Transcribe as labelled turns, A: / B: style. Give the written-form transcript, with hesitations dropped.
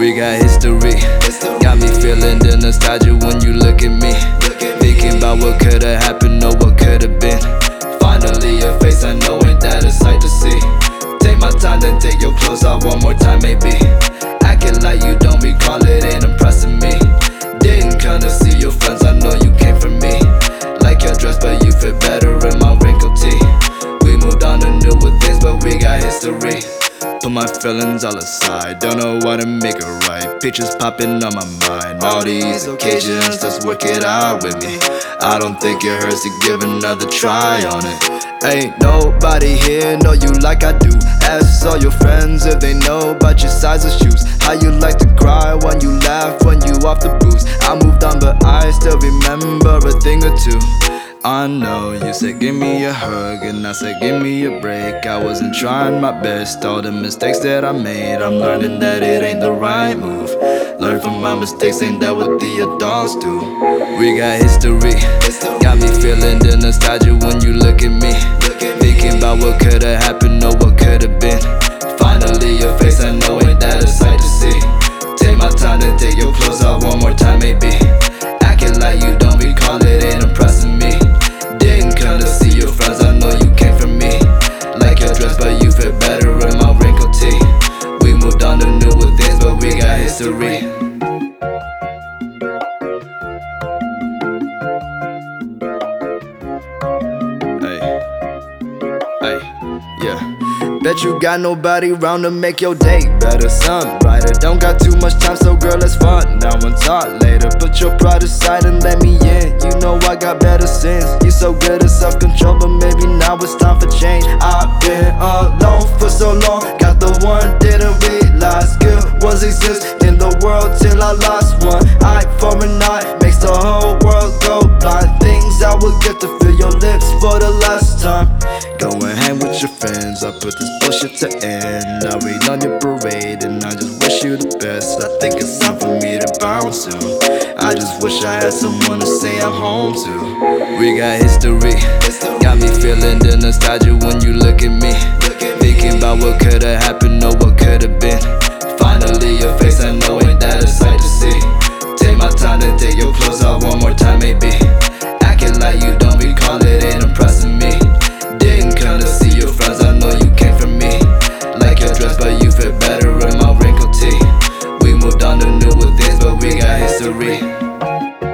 A: We got history. Got me feeling the nostalgia when you look at me. Thinking about what could've happened or what could've been. Finally your face, I know, ain't that a sight to see. Take my time, then take your clothes off one more time maybe. Acting like you don't recall it, ain't impressing me. Didn't come to see your friends, I know you came for me. Like your dress, but you fit better in my wrinkled tee. We moved on to newer things, but we got history. Put my feelings all aside, don't know what to make it right. Pictures popping on my mind, all these occasions, let's work it out with me. I don't think it hurts to give another try on it. Ain't nobody here know you like I do. Ask all your friends if they know about your size of shoes. How you like to cry when you laugh when you off the booze. I moved on but I still remember a thing or two. I know you said give me a hug and I said give me a break. I wasn't trying my best, all the mistakes that I made, I'm learning that it ain't the right move. Learn from my mistakes, ain't that what the adults do? We got history. Got me feeling the nostalgia when you look at me. Thinking about what could've happened or what could've been. Finally your face, I know, ain't that a sight to see. Take my time, then take your clothes off one more time maybe. Acting like you don't recall it, ain't impressing me. Didn't come to see your friends, I know you came for me. Like your dress, but you fit better in my wrinkled tee. We moved on to newer things, but we got history. Bet you got nobody round to make your day better. Sun brighter, don't got too much time, so girl, let's fun now and talk later. Put your pride aside and let me in. You know I got better sins. You so good at self-control, but maybe now it's time for change. I've been alone for so long, got the one, didn't realize good ones exist in the world till I lost one. Eye for an eye makes the whole world go blind. Things I would get to feel your lips for the last time. Go and hang with your friends, I put this bullshit to end. I read on your parade and I just wish you the best. I think it's time for me to bounce soon. I just wish I had someone to say I'm home to. We got history. Got me feeling the nostalgia when you look at me. Thinking about what could've happened or what could've been. Finally your face, I know, ain't that a sight to see. Take my time, then take your clothes off one more time maybe. Acting like you don't recall it, ain't impressing me. Didn't come to see your friends, I know you came for me. Like your dress, but you fit better in my wrinkled tee. We moved on to newer things, but we got history.